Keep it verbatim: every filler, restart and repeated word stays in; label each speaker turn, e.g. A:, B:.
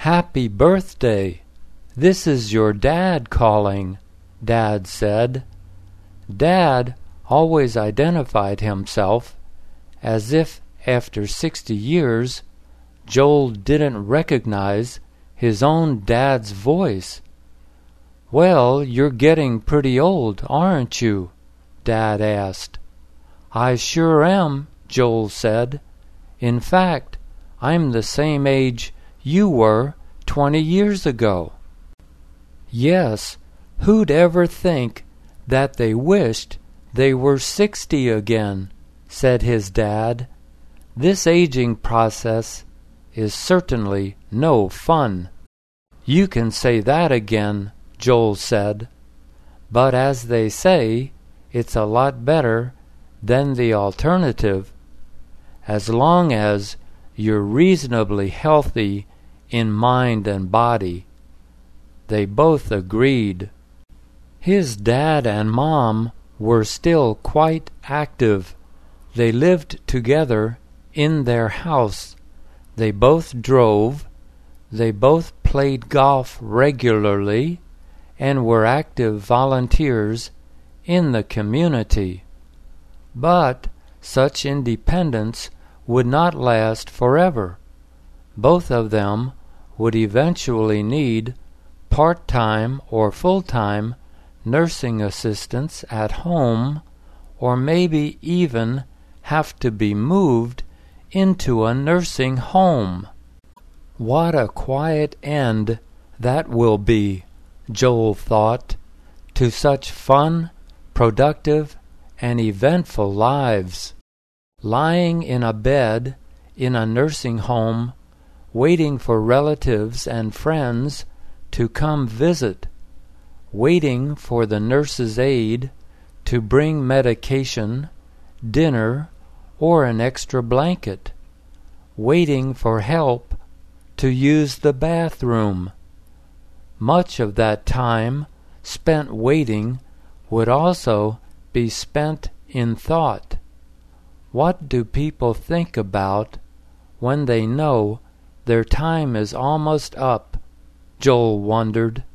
A: "Happy birthday! This is your Dad calling," Dad said. Dad always identified himself as if after sixty years Joel didn't recognize his own dad's voice. "Well, you're getting pretty old, aren't you?" Dad asked. "I sure am," Joel said. "In fact, I'm the same age you were twenty years ago." "Yes, who'd ever think that they wished they were sixty again," said his dad. "This aging process is certainly no fun." "You can say that again," Joel said. "But as they say, it's a lot better than the alternative, as long as you're reasonably healthy in mind and body." They both agreed. His dad and mom were still quite active. They lived together in their house. They both drove. They both played golf regularly and were active volunteers in the community. But such independence would not last forever. Both of them would eventually need part-time or full-time nursing assistance at home, or maybe even have to be moved into a nursing home. "What a quiet end that will be," Joel thought, "to such fun, productive, and eventful lives. Lying in a bed in a nursing home, waiting for relatives and friends to come visit, waiting for the nurse's aide to bring medication, dinner, or an extra blanket, waiting for help to use the bathroom. Much of that time spent waiting would also be spent in thought. What do people think about when they know their time is almost up? Joel wondered.